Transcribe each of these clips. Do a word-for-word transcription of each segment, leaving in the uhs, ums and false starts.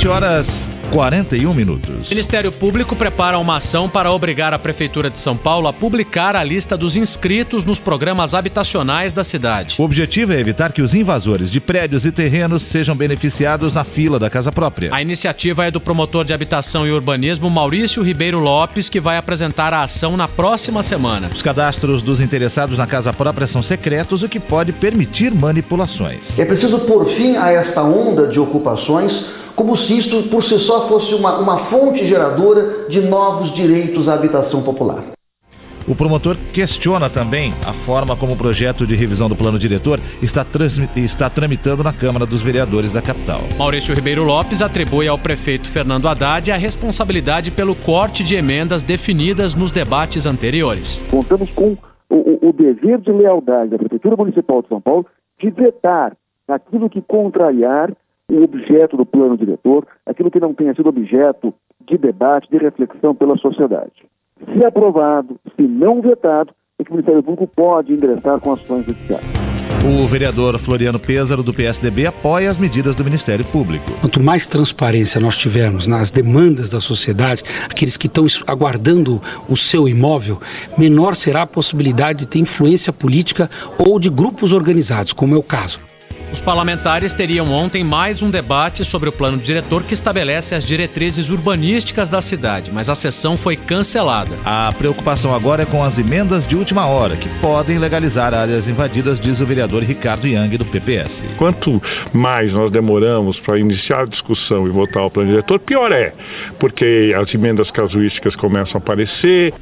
sete horas e quarenta e um minutos. O Ministério Público prepara uma ação para obrigar a Prefeitura de São Paulo a publicar a lista dos inscritos nos programas habitacionais da cidade. O objetivo é evitar que os invasores de prédios e terrenos sejam beneficiados na fila da casa própria. A iniciativa é do promotor de Habitação e Urbanismo, Maurício Ribeiro Lopes, que vai apresentar a ação na próxima semana. Os cadastros dos interessados na casa própria são secretos, o que pode permitir manipulações. É preciso pôr fim a esta onda de ocupações, como se isto por si só fosse uma, uma fonte geradora de novos direitos à habitação popular. O promotor questiona também a forma como o projeto de revisão do plano diretor está, está tramitando na Câmara dos Vereadores da capital. Maurício Ribeiro Lopes atribui ao prefeito Fernando Haddad a responsabilidade pelo corte de emendas definidas nos debates anteriores. Contamos com o, o dever de lealdade da Prefeitura Municipal de São Paulo de vetar aquilo que contrariar o objeto do plano diretor, aquilo que não tenha sido objeto de debate, de reflexão pela sociedade. Se aprovado, se não vetado, é que o Ministério Público pode ingressar com ações judiciais. O vereador Floriano Pêssaro, do P S D B, apoia as medidas do Ministério Público. Quanto mais transparência nós tivermos nas demandas da sociedade, aqueles que estão aguardando o seu imóvel, menor será a possibilidade de ter influência política ou de grupos organizados, como é o caso. Os parlamentares teriam ontem mais um debate sobre o plano diretor que estabelece as diretrizes urbanísticas da cidade, mas a sessão foi cancelada. A preocupação agora é com as emendas de última hora, que podem legalizar áreas invadidas, diz o vereador Ricardo Yang, do P P S. Quanto mais nós demoramos para iniciar a discussão e votar o plano diretor, pior é, porque as emendas casuísticas começam a aparecer.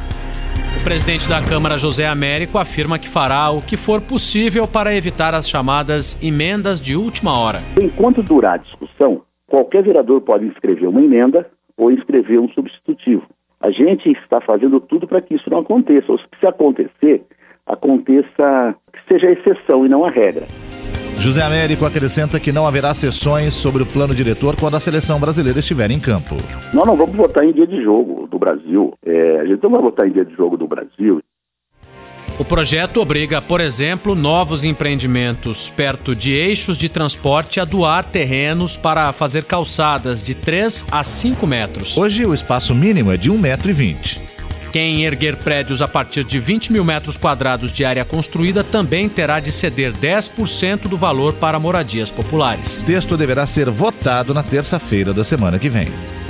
O presidente da Câmara, José Américo, afirma que fará o que for possível para evitar as chamadas emendas de última hora. Enquanto durar a discussão, qualquer vereador pode inscrever uma emenda ou inscrever um substitutivo. A gente está fazendo tudo para que isso não aconteça, ou se acontecer, aconteça que seja a exceção e não a regra. José Américo acrescenta que não haverá sessões sobre o plano diretor quando a seleção brasileira estiver em campo. Nós não vamos votar em dia de jogo do Brasil. É, a gente não vai votar em dia de jogo do Brasil. O projeto obriga, por exemplo, novos empreendimentos perto de eixos de transporte a doar terrenos para fazer calçadas de três a cinco metros. Hoje o espaço mínimo é de um metro e vinte. Quem erguer prédios a partir de vinte mil metros quadrados de área construída também terá de ceder dez por cento do valor para moradias populares. O texto deverá ser votado na terça-feira da semana que vem.